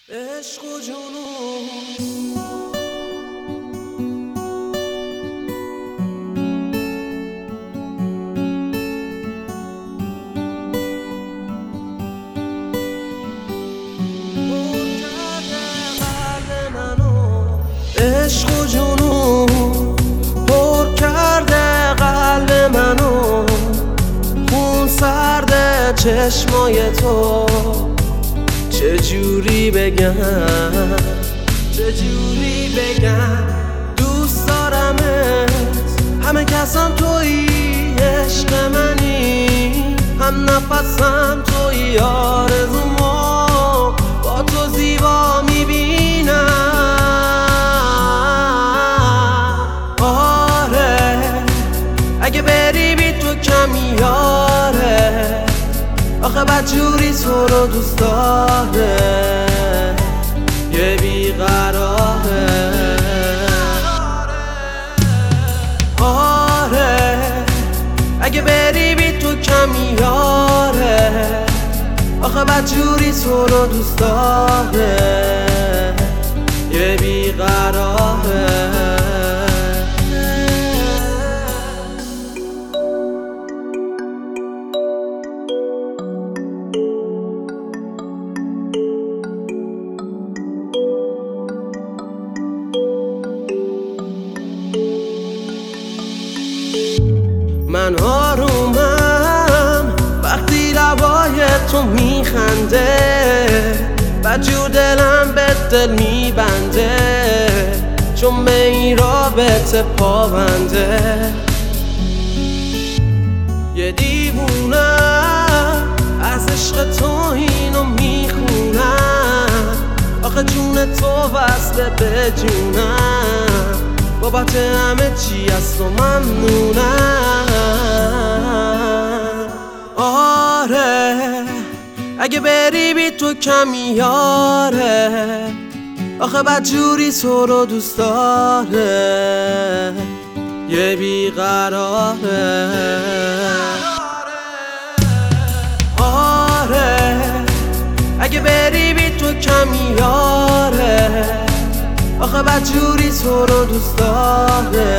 عشق و جنون عشق و جنون پر کرده قلب منو، خون سرده چشمای تو. چجوری بگم دوست دارمت، همه کسم تویی، عشق منی، هم نفسم تویی، آرزومو با تو زیبا میبینم. آره اگه بری بی تو کمی یاره، آخه بدجوری تو رو دوست داره، یه بیقراره. آره اگه بری بی تو کمی یاره، آخه بدجوری تو رو دوست داره، یه بیقراره. من آرومم وقتی لبای تو میخنده، بدجور دلم به دل میبنده، چون به این رابطه پابنده. یه دیوونم از عشق تو اینو میخونم، آخه جون تو وصله به جونم، بابت همه چی از تو ممنونم. آره اگه بری بی تو کمی یاره، آخه بدجوری تو رو دوست داره، یه بیقراره. آره اگه بری بی تو کمی یاره، آخه بدجوری تو رو دوست داره،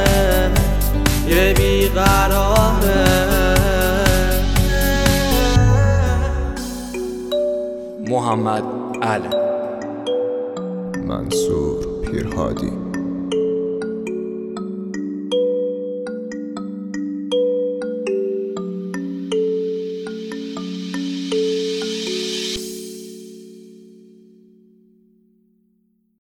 یه بیقراره. محمد علی منصور پیرهادی.